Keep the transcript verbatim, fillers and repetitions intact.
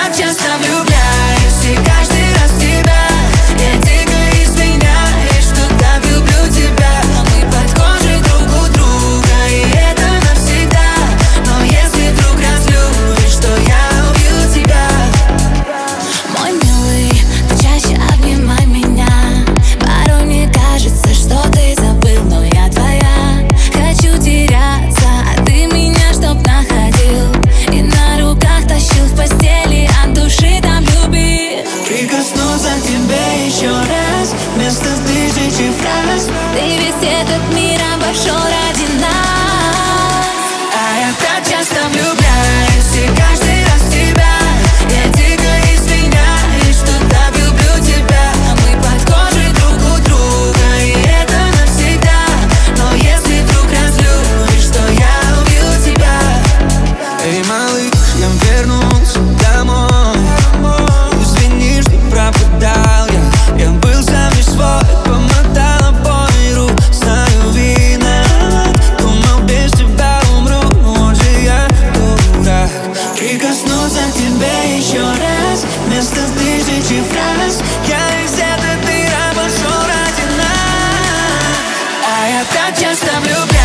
так часто влюбляюсь, и каждый раз в тебя. Я дико извиняюсь, что так люблю тебя. Мы под кожей друг у друга, и это навсегда. Но если вдруг разлюбишь, то я убью тебя. Мой милый, почаще обнимай меня. Порой мне кажется, что ты забыл, но я твоя. Хочу теряться, а ты меня чтоб находил. И на руках тащил в постели, от души там любил. Прикоснуться к тебе еще раз, вместо тысячи фраз. Ты весь этот мир обошел ради нас. А я так часто влюбляюсь, и каждый раз в тебя. Я дико извиняюсь, что так люблю тебя. Мы под кожей друг у друга, и это навсегда. Но если вдруг разлюбишь, то я убью тебя. Эй, малыш, я вернулся домой. Извини, что пропадал я. Я был сам не свой, помотал обои рук. Знаю, виноват, думал, без тебя умру. Вот же я дурак. Прикоснуться к тебе еще раз, вместо тысячи фраз. Я весь этот мир обошел ради нас. А я так часто влюбляюсь.